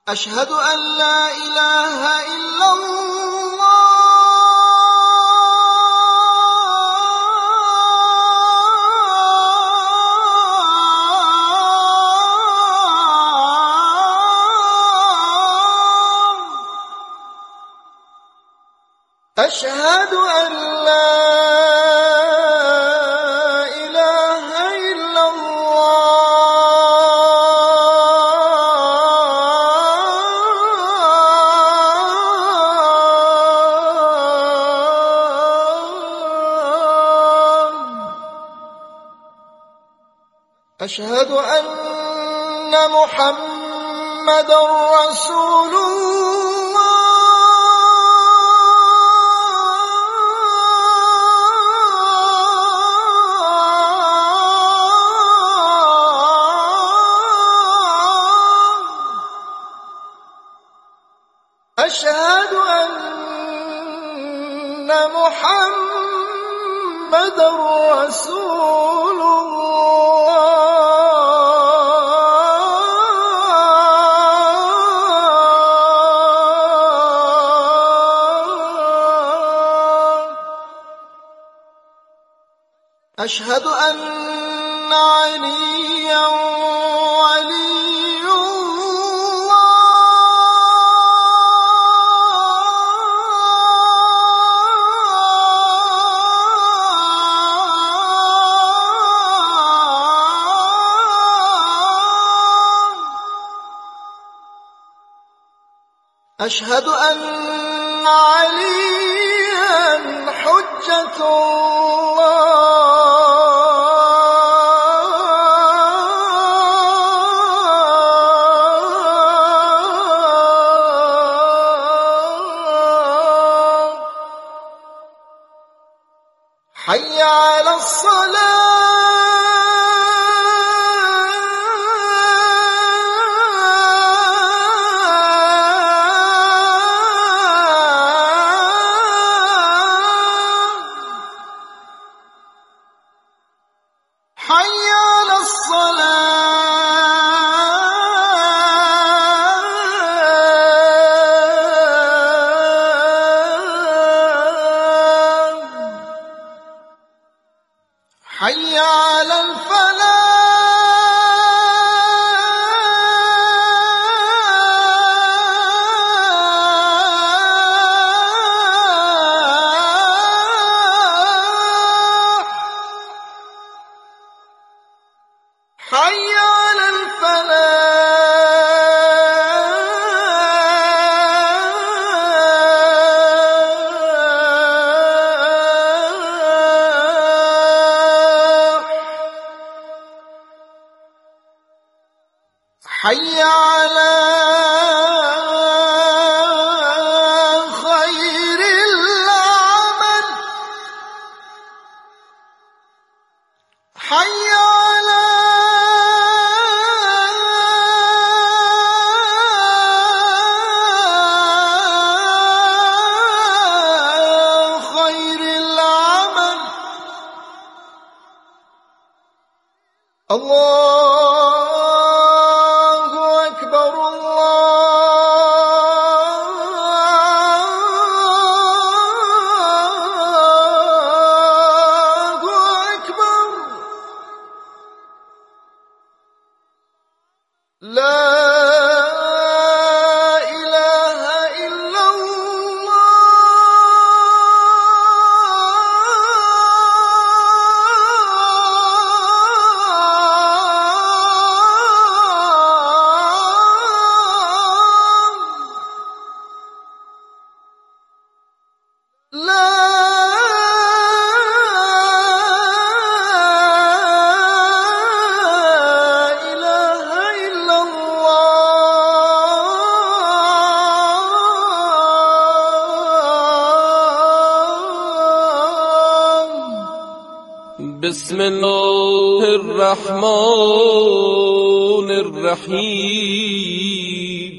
أشهد أن لا إله إلا الله. أشهد أن لا إله إلا الله. أشهد أن محمدًا رسول الله. أشهد أن محمدًا رسول الله. أشهد أن عليًّا ولي الله. أشهد أن عليًّا حجة الله. حي على الصلاة. حي على الصلاة. حي على الفلاح. حي على الفلاح. حي على خير العمل. حي على خير العمل. الله أكبر. الله أكبر. لا إله إلا الله. لا إله إلا الله. بسم الله الرحمن الرحيم.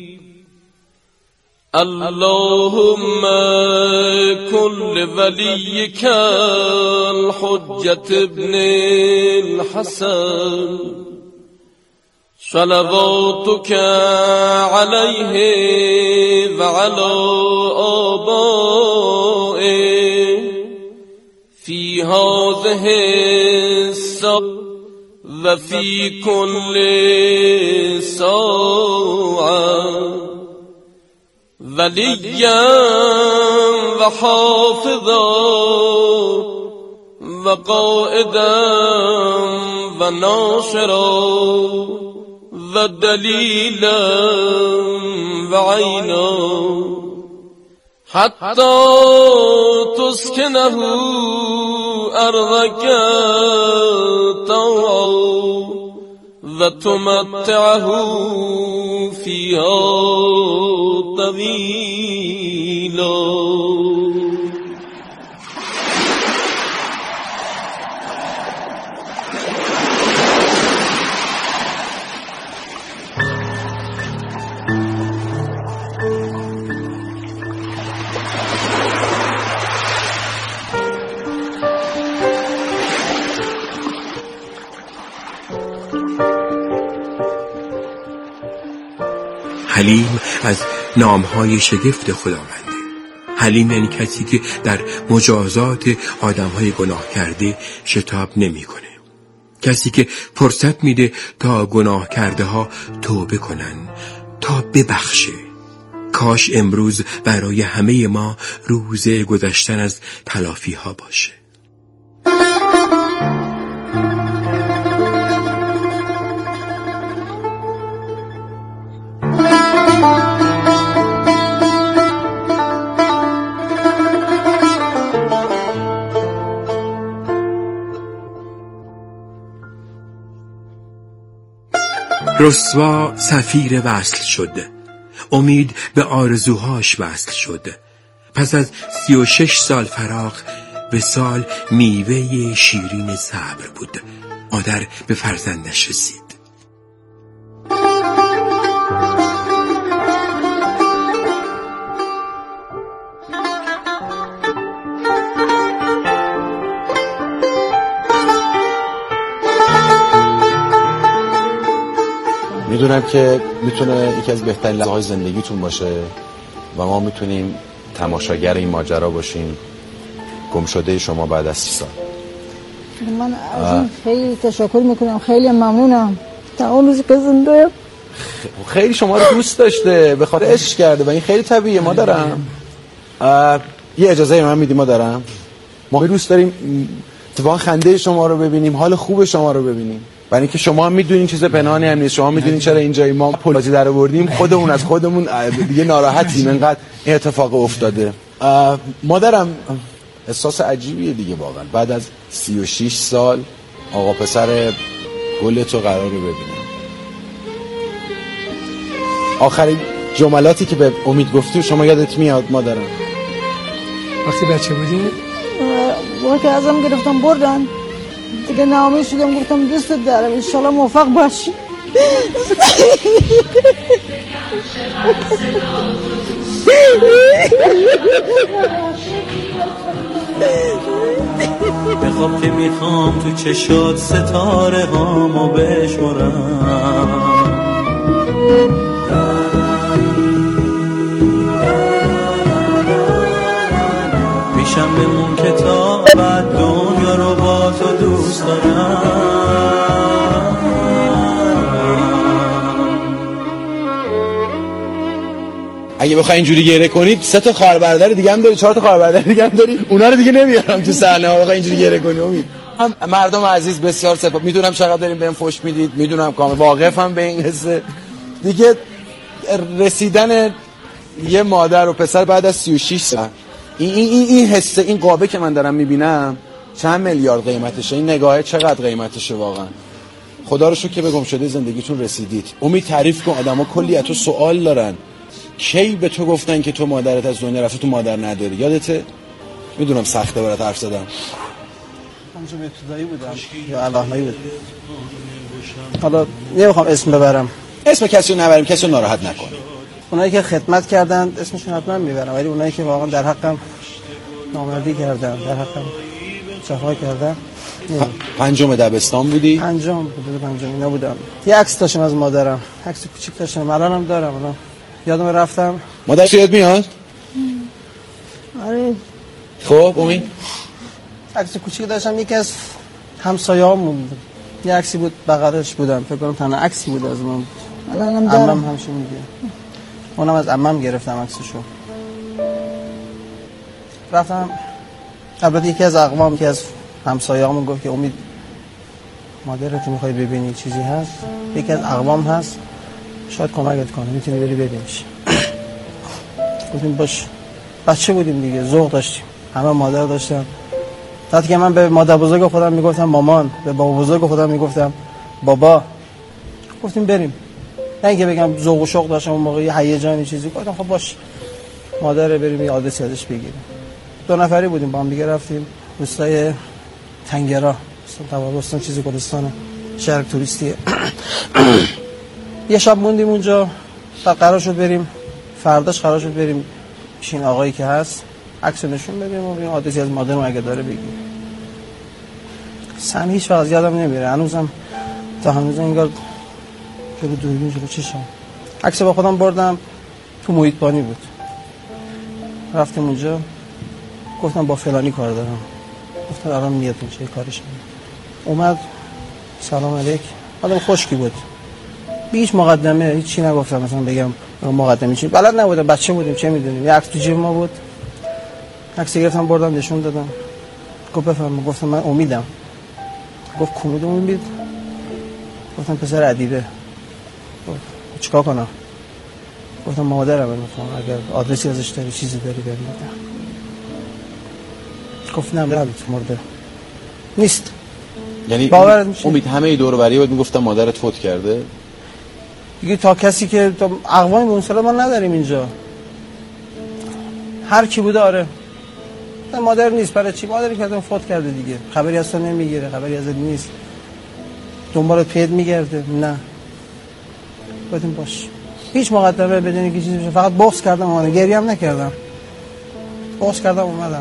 اللهم كن لوليك الحجة ابن الحسن صلواتك عليه وعلى آبائه في هذه الساعة وفي كل ساعة وليا وحافظا وقائدا وناصرا ودليلا وعينا حتى تسكنه أرضك طوعا وتمتعه فيها طويلا. حلیم از نامهای شگفت خداونده. حلیم یعنی کسی که در مجازات آدمهای گناه کرده شتاب نمی کنه. کسی که فرصت میده تا گناه کرده ها توبه کنن، تا ببخشه. کاش امروز برای همه ما روز گذشتن از تلافی ها باشه. رسوا سفیر وصل شد. امید به آرزوهاش وصل شد. پس از 36 سال فراق وصال میوه شیرین صبر بود. مادر به فرزندش رسید. میدونم که میتونه یکی از بهترین لحظه‌های زندگیتون باشه و ما میتونیم تماشاگر این ماجرا باشیم. گمشده شما بعد از 30 سال. من از این خیلی تشکر میکنم، خیلی ممنونم. تا اون روزی که زنده خیلی شما رو دوست داشته، به خاطر عشق کرده و این خیلی طبیعیه. ما دارم یه اجازه من میدیم، ما دارم ما دوست داریم اتفاقا خنده شما رو ببینیم، حال خوب شما رو ببینیم. برای اینکه شما هم میدونین چیز پنهانی هم نیست. شما میدونین چرا اینجایی ما پلیسی در آوردیم، خودمون از خودمون دیگه ناراحتیم انقدر این اتفاق افتاده. مادرم احساس عجیبیه دیگه واقعا، بعد از 36 سال آقا پسر گلتو قراره ببینم. آخرین جملاتی که به امید گفتی شما یادت میاد مادرم؟ وقتی بچه بودی؟ وقتی ازم گرفتم بردن دیگه ناامید شدم، گفتم دوستت دارم، انشالله موفق باشی. بخواب که میخوام تو چشات ستاره هامو بشمارم. پیشم بمون که تا بعد دنیا رو با تو دوست دارم. اگه بخوای اینجوری گریه کنید 3 تا خواهر برادر دیگه هم داری، 4 تا خواهر برادر دیگه هم داری، اونا رو دیگه نمیارم تو صحنه ها. بخوای اینجوری گریه کنی امید. مردم عزیز بسیار سپاس. میدونم چقدر دارین بهم فوش میدید، میدونم کامل واقفم به این حسه دیگه. رسیدن یه مادر و پسر بعد از 36 سال، این حسه، این قابه که من دارم میبینم چند میلیارد قیمتشه، این نگاهه چقدر قیمتشه واقعا. خدا رو شکر که به گمشده زندگیتون رسیدید. امید تعریف کن، آدما کلی از تو سوال دارن. کی به تو گفتن که تو مادرت از دنیا رفته، تو مادر نداری؟ یادته؟ میدونم سخته برات حرف زدم. همچون ابتدایی بودم یا الهی بود. حالا نمیخوام اسم ببرم، اسم کسی رو نبریم، کسی رو ناراحت نکن. اونایی که خدمت کردن اسمشون حتما میبرم، ولی اونایی که واقعا در حقم نامردی کردن، در حقم جفا کردن پنجم دبستان بودی؟ پنجم اینا بودم. یه عکس داشتم از مادرم، عکس کوچیک داشتم، الانم دارم. الان یادم رفتم. مادرش یاد میاد؟ آره. خب امید عکس کوچیک داشتم، یکی از همسایه‌هامون بود. یه عکسی بود بغلش بودم، فکر کنم تنها عکسی بود از من. الانم دارم. عمم همیشه میگه. اونم از عمم گرفتم عکسشو. رفتم البته یکی از اقوام که از همسایه‌هامون گفت که امید مادرت میخوای ببینی چیزی هست، یکی از اقوام هست شاید کمکت کنه، میتونی بری ببینیش. گفتیم باش. بچه بودیم دیگه، ذوق داشتیم، همه مادر داشتن. وقتی که من به مادر بزرگ خودم میگفتم مامان، به بابا بزرگ خودم میگفتم بابا، گفتیم بریم. نه اینکه بگم ذوق و شوق داشتم اون موقع، یه هیجانی چیزی. گفتم خب باش مادر بریم یه آدرسی ازش بگیریم. 2 نفری بودیم با هم دیگه رفتیم روستای تنگرا، استان چیزی گلستان شهر توریستیه. یه شب موندیم اونجا، قرار شد بریم، فرداش قرار شد بریم پیش این آقایی که هست عکس نشون بدیم و ببینیم آدرسی از مادرم اگه داره بگیم. سن هیچ وقت یادم نمیره، هنوزم تا هنوز انگار جلو دوربین جلو چشم. عکس با خودم بردم تو محیط بانی بود. رفتیم اونجا، گفتم با فلانی کار دارم. گفتم الان میاد اونجا کارش میاد. اومد سلام علیک. آدم خشکی بود. هیچ مقدمه، هیچ چی نگفتم مثلا بگم مقدمه چی. بلد نبودم، بچه بودیم، چه میدونیم. یه عکس تو جیب ما بود. عکس گرفتم بردم نشون دادم. گفت بفرما. گفتم من امیدم. گفت کمود امید؟ گفتم پسر ادیبه. گفت چیکار کنم؟ گفتم مادرم میخوام، اگر آدرسی ازش داری چیزی داری بهم بده. گفت نه مرده نیست. یعنی امید همه دور و بری بود میگفتم مادرت فوت کرده دیگه، تا کسی که تا اقوام به اون سال ما نداریم اینجا، هر کی بوده آره مادر نیست. برای چی؟ مادری که فوت کرده دیگه، خبری از تو نمیگیره، خبری ازت نیست، دنبالت پید میگرده. نه گفتیم باش، هیچ مقدمه بدون که چیزی بشه. فقط بغض کردم، اومدم، گریه هم نکردم، بغض کردم اومدم.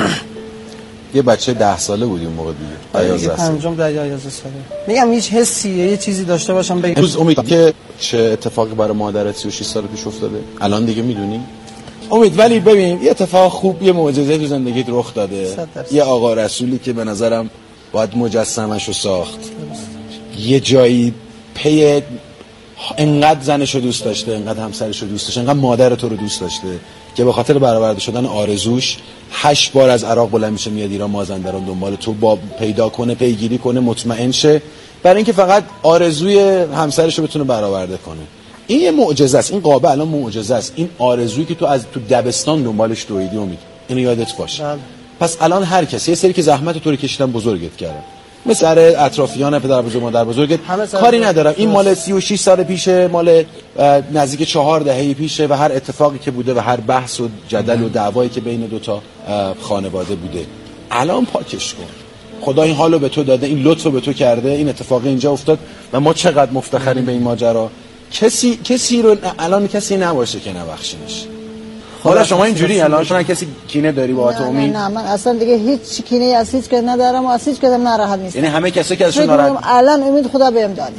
یه بچه 10 ساله بودی اون موقع دیگه، 11 ساله. پنجم 11 ساله. میگم هیچ حسی یه چیزی داشته باشم بگم. روز امید که چه اتفاقی برای مادرت 36 سال پیش افتاده الان دیگه میدونی امید؟ ولی ببین یه اتفاق خوب، یه معجزه تو زندگیت رخ داده. یه آقا رسولی که به نظرم باید مجسمه‌شو ساخت. یه جایی پی انقدر زنشو دوست داشته، انقدر همسرشو دوست داشته، انقدر مادر تو رو دوست داشته که به خاطر برآورده شدن آرزوش 8 بار از عراق بلند میشه میاد ایران، مازندران دنبال تو با پیدا کنه، پیگیری کنه، مطمئن شه، برای اینکه فقط آرزوی همسرش رو بتونه برآورده کنه. این یه معجزه است. این قابه الان معجزه است. این آرزویی که تو از تو دبستان دنبالش دویدی امید، اینو یادت باشه. پس الان هر کسی، یه سری که زحمت تو رو کشیدن بزرگت کردن، مثل اطرافیان پدر بزرگ مادر بزرگت، کاری ندارم این مال 36 سال پیشه، مال نزدیک 4 دهه پیشه و هر اتفاقی که بوده و هر بحث و جدل و دعوایی که بین دوتا خانواده بوده، الان پاکش کن. خدا این حالو به تو داده، این لطفو به تو کرده، این اتفاق اینجا افتاد و ما چقدر مفتخریم به این ماجرا. کسی رو الان کسی نباشه که نبخشینش. حالا شما اینجوری الان شما کسی کینه داری با تو امید؟ نه من اصلا دیگه هیچ کینه از هیچ کس ندارم و از هیچ کس ناراحت نیستم. یعنی همه کسایی که ازشون ناراحت، الان امید خدا بهم داده،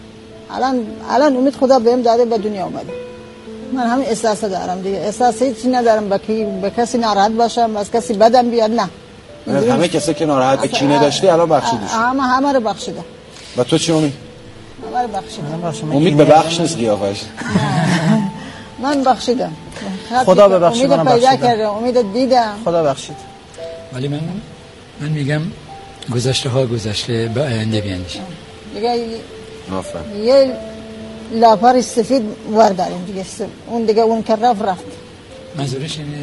الان امید خدا بهم داده به دنیا اومده. من همین احساس دارم دیگه، احساس هیچ ندارم به کسی ناراحت باشم، از کسی بدم بیاد. نه همه کسایی که ناراحت کینه داشته الان بخشیدش. همه رو بخشیدم. و تو چی امید؟ همه رو بخشیدم. امید به بخش نیست قیافش. من بخشیدم. خدا ببخشید، من پیدا کردم، امید دیدم، خدا بخشید. ولی من میگم گذشته ها گذشته، به آینده بیاندیشیم. دیگه یه لاپار سفید ورداریم دیگه، اون دیگه اون که رفت. منظورش اینه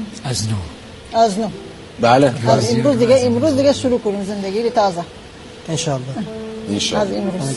از نو. بله. امروز دیگه شروع کنیم زندگی تازه. انشالله. از امروز.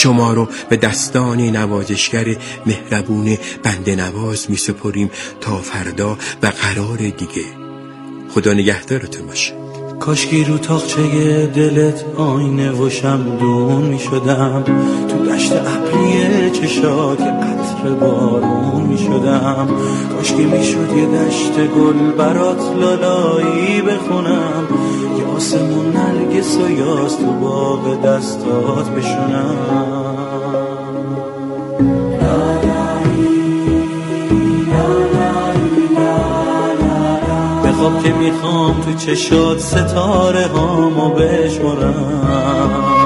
شما رو به دستان نوازشگر مهربون بنده نواز می سپریم تا فردا و قرار دیگه. خدا نگهدارتون باشه. کاشکی رو تاقچه دلت آینه و شمدون می شدم، تو دشت ابری چشات قطر بارون می شدم. کاشکی می شد یه دشت گل برات لالایی بخونم، یه آسمون نرگس و یاس تو باغ دستات بشونم. خواب که میخوام تو چشات ستاره هامو بشمارم.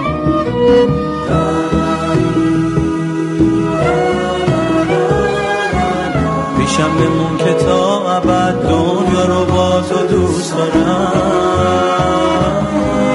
پیشم بمون که تا ابد دنیا رو با تو دوست دارم.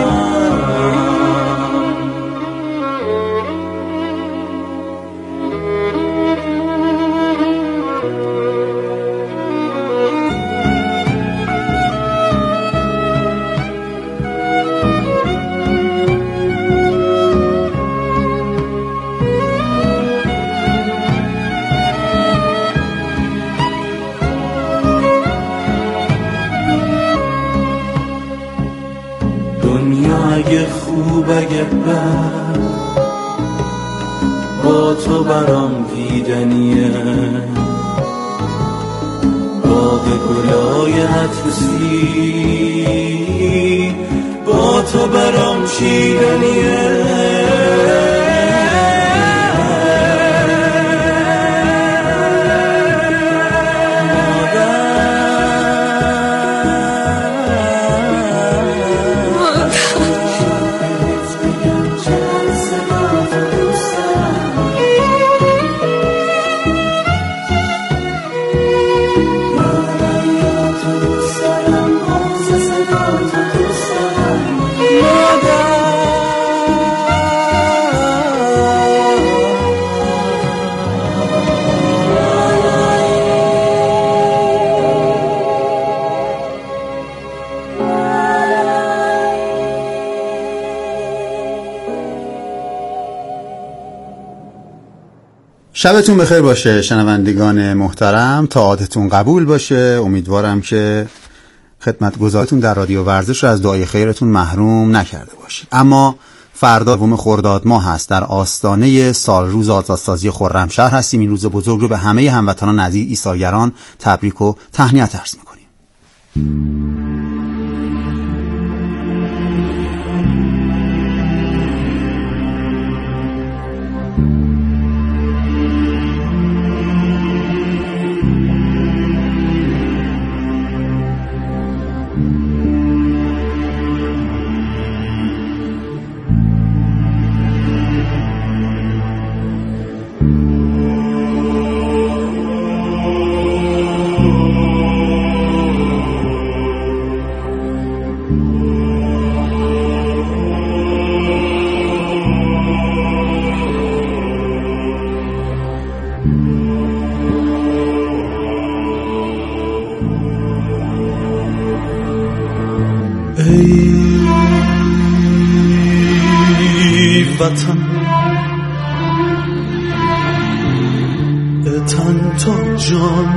اگه خوب اگه بد با تو برام دیدنیه، باغ گلای عطوسی با تو برام چیدنیه. شبتون بخیر باشه شنوندگان محترم، تعادتون قبول باشه. امیدوارم که خدمتگزارتون در رادیو ورزش رو از دعای خیرتون محروم نکرده باشید. اما فردا 2 خرداد ماه هست، در آستانه سال روز آزادسازی خرمشهر هستیم. این روز بزرگ رو به همه هموطنان عزیز ایثارگران تبریک و تهنیت عرض می‌کنیم. وطن تن تا جان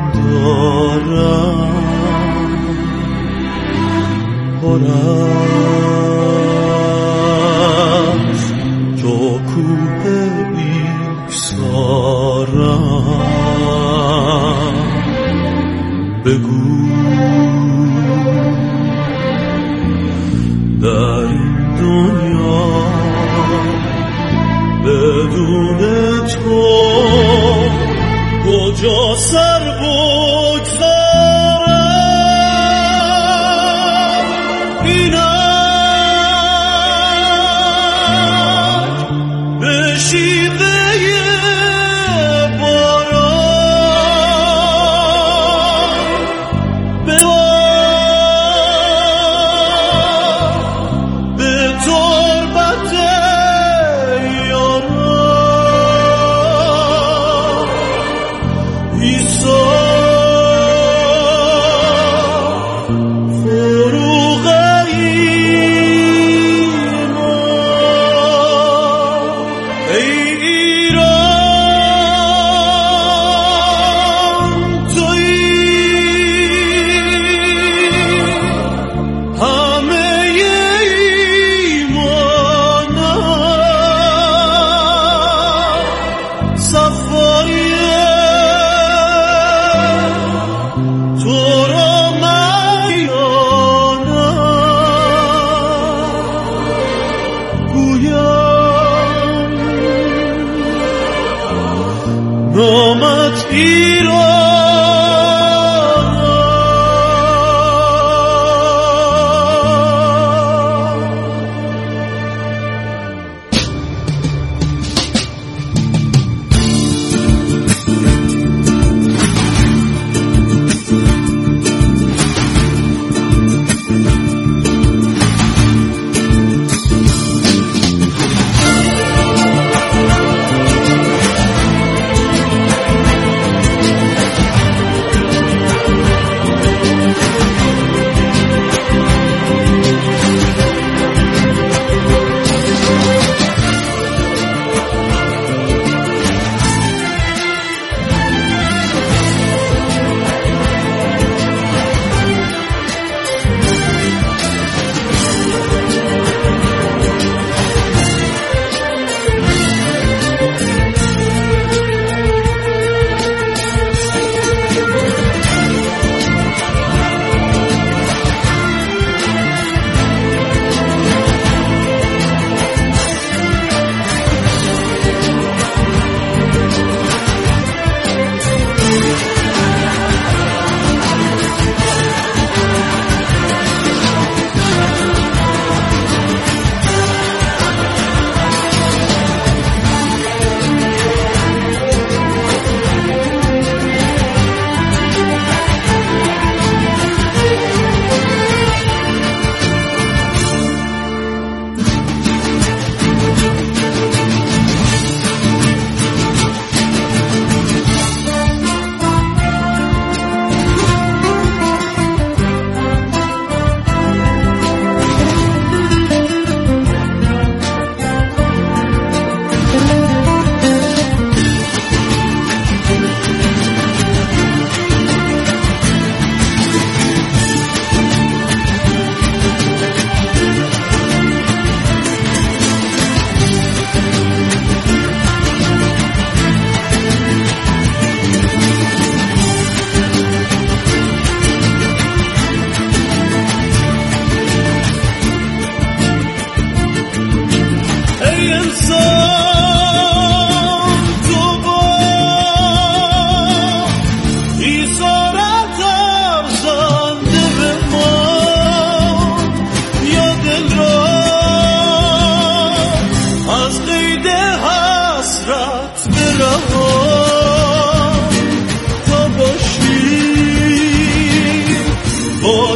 دارم، پر از جو کوه ایسارم. بگو در این دنیا بدون تو کجا سر بگذارم؟ اینک به شیوه باران به تربت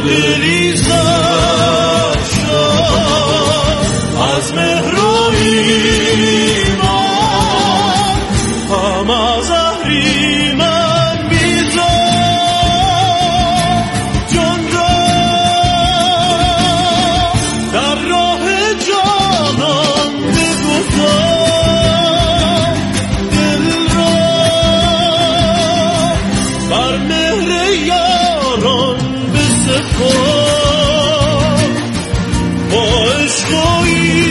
از مهر و ایمان هم زهری من بیزار جان را در راه جانان بگذار دل را بر مهر یاران بسپار با عشق و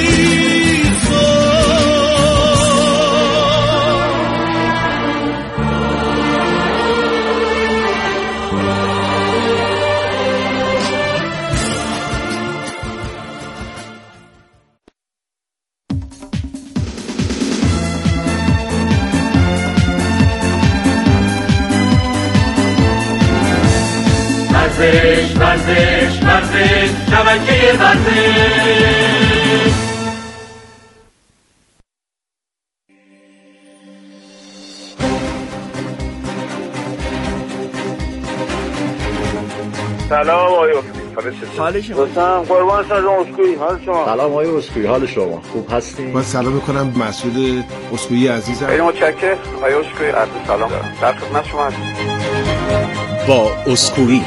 ورزش شبکه ورزش. سلام آقای اسکوئی، حال قربان سازم اسکوئی، حال شما؟ سلام آقای اسکوئی، حال شما خوب هستین؟ من سلام میکنم مسعود اسکوئی عزیزم. خیلی متشکرم آقای اسکوئی، عرض سلام دارم. در خدمت شما هستم. با اسکوئی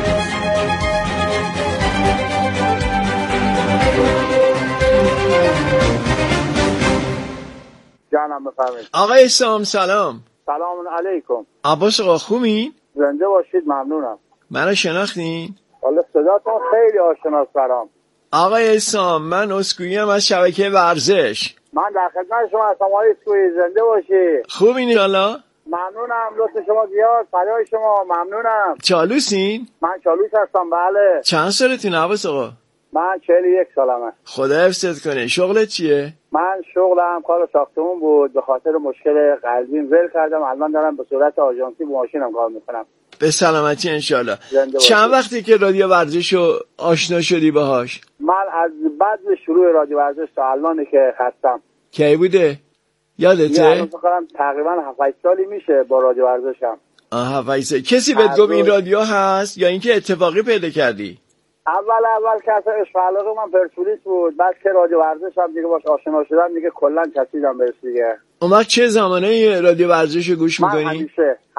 جانم بفرمایید. آقای سام سلام. سلام علیکم. عباس آقا خوبین؟ زنده باشید، ممنونم. منو شناختین؟ حالا صداتون خیلی آشناست برام. آقای سام من اسکوئی ام از شبکه ورزش. من در خدمت شما هستم آقای اسکوئی، زنده باشید. خوبین حالا؟ ممنونم، لطف شما زیاد، فدای شما، ممنونم. چالوسین؟ من چالوس هستم، بله. چند سالتون عباس آقا؟ من 41 سالمه. خدا حفظت کنه. شغلت چیه؟ من شغلم کار ساختمون بود، به خاطر مشکل قلبیم ول کردم، الان دارم به صورت آژانسی با ماشینم کار میکنم. به سلامتی انشالله. چند وقتی که رادیو ورزشو آشنا شدی باهاش؟ من از بعد شروع رادیو ورزش تا الان که هستم. کی بوده؟ یادته؟ من فکرم تقریبا 7 سالی میشه با رادیو ورزشم. 7 سال. کسی بهت گفت این رادیو هست یا اینکه اتفاقی پیدا کردی؟ اول که اصلا عشق علاقه من پرسپولیس بود، بعد که رادیو ورزش هم دیگه باش آشنا شدم دیگه کلا چسیدم بهش دیگه. اون وقت چه زمانه رادیو ورزش رو گوش میکنی؟ من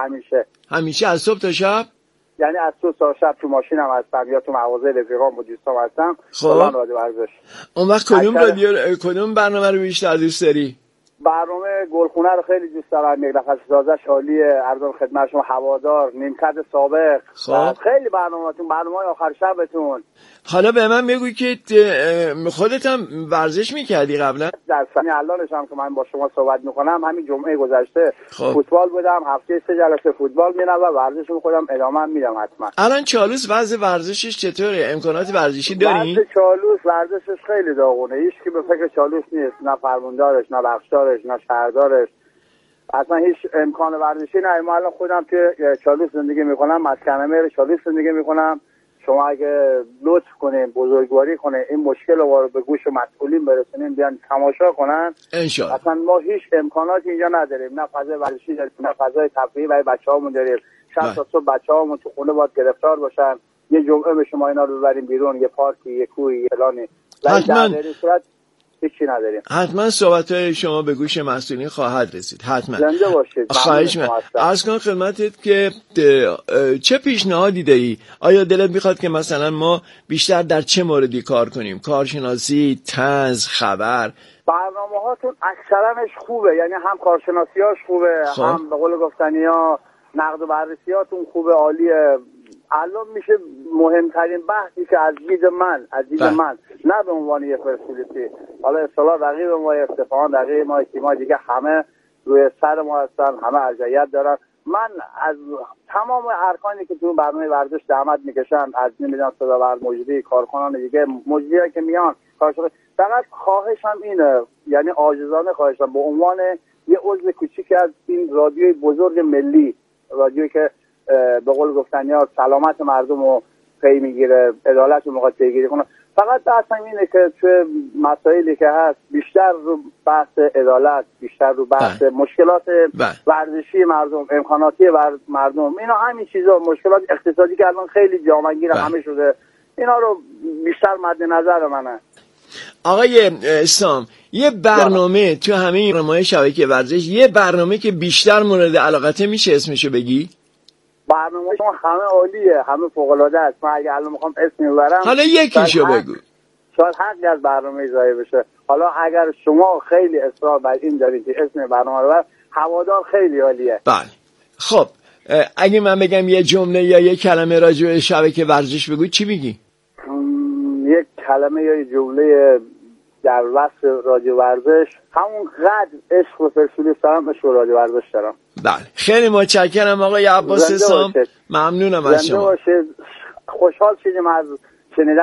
همیشه از صبح تا شب؟ یعنی از صبح تا شب تو ماشینم هستم یا تو مغازه رفیقام با دوستام هستم. خب رادیو ورزش. اون وقت کدوم برنامه رو بیشتر دوست داری؟ برنامه گلخونه رو خیلی دوست دارم، یک نفس سازش عالیه، عرضم خدمت شما، هوادار، نیمکت سابق. خیلی برنامه‌های آخر شبتون. حالا به من بگوی که خودت هم ورزش میکردی قبلا؟ در سنی الانش هم که من با شما صحبت میکنم، همین جمعه گذشته فوتبال بودم، هفته 3 جلسه فوتبال میرم و ورزش رو خودم ادامه میدم حتما. الان چالوس وضع ورزشش چطوره؟ امکانات ورزشی داری؟ وضع چالوس ورزشش خیلی داغونه، هیچ کی به فکر چالوس نیست، نه فرماندارش، نه بخشدارش، نه شهردارش، اصلا هیچ امکان ورزشی نه. من الان خودم که چالوس زندگی میکنم، مسکن مهر چالوس زندگی میکنم. شما اگه لطف کنین، بزرگواری کنین، این مشکل رو به گوش مسئولین برسونین، بیان تماشا کنن انشالله. اصلا ما هیچ امکاناتی اینجا نداریم، نه فضای ورزشی داریم، نه فضای تفریحی برای بچه‌هامون داریم. شب تا صبح بچه‌هامون تو خونه باید گرفتار باشن، یه جمعه به شما اینا رو ببریم بیرون، یه پارکی، یه کوهی، یه لانی، حتما هیچی نداریم. حتما صحبت‌های شما به گوش مسئولین خواهد رسید. حتما. زنده باشید. خواهش می‌کنم. عرض کنم خدمتت که چه پیشنهادی داری؟ آیا دلت میخواد که مثلا ما بیشتر در چه موردی کار کنیم؟ کارشناسی، طنز، خبر؟ برنامه‌هاتون اکثرانش خوبه، یعنی هم کارشناسیاش خوبه، هم به قول گفتنی‌ها نقد و بررسیاتون خوبه، عالیه. الان میشه مهمترین بحثی که از دید من نه به عنوان یه پرسپولیسی، حالا اصطلاح رقیب ما، افتخار رقیب ما، تیم‌ها دیگه همه روی سر ما هستن، همه ارجحیت دارن. من از تمام ارکانی که تو برنامه ورزش زحمت میکشن، از نمیدونم صداور مجری، کارکنان دیگه، مجریایی که میان فقط خواهشم اینه، یعنی عاجزانه خواهشم به عنوان یه عضو کوچیکی از این رادیوی بزرگ ملی، رادیویی که به قول گفتنی‌ها سلامت مردم رو پی میگیره، عدالت رو میخواد پیگیری کنه، فقط بحثم اینه که توی مسائلی که هست بیشتر رو بحث عدالت، بیشتر رو بحث مشکلات ورزشی مردم، امکاناتی مردم، اینا همین چیزا، مشکلات اقتصادی که الان خیلی جامعگیر همه شده، اینا رو بیشتر مد نظر منه. آقای اسلام، یه برنامه تو همه این برنامه‌های شبکه ورزش، یه برنامه که بیشتر مورد علاقته میشه اسمشو بگی؟ برنامه شما همه عالیه، همه فوق‌العاده است. من اگه الان میخوام اسم ببرم، حالا یکیشو بگو. شاید حقی از برنامه ضایع بشه. حالا اگر شما خیلی اصرار بر این دارید که اسم برنامه رو ببر، هوادار خیلی عالیه. بله. خب اگه من بگم یه جمله یا یه کلمه راجع به شبکه ورزش بگو، چی میگی؟ یک کلمه یا جمله در وصف رادیو ورزش، همون قدر عشق و پرسپولیس دارم، عشق و رادیو ورزش دارم. بله، خیلی متشکرم آقای عباس اسلام، ممنونم از شما. خوشحال شدیم از شنیدن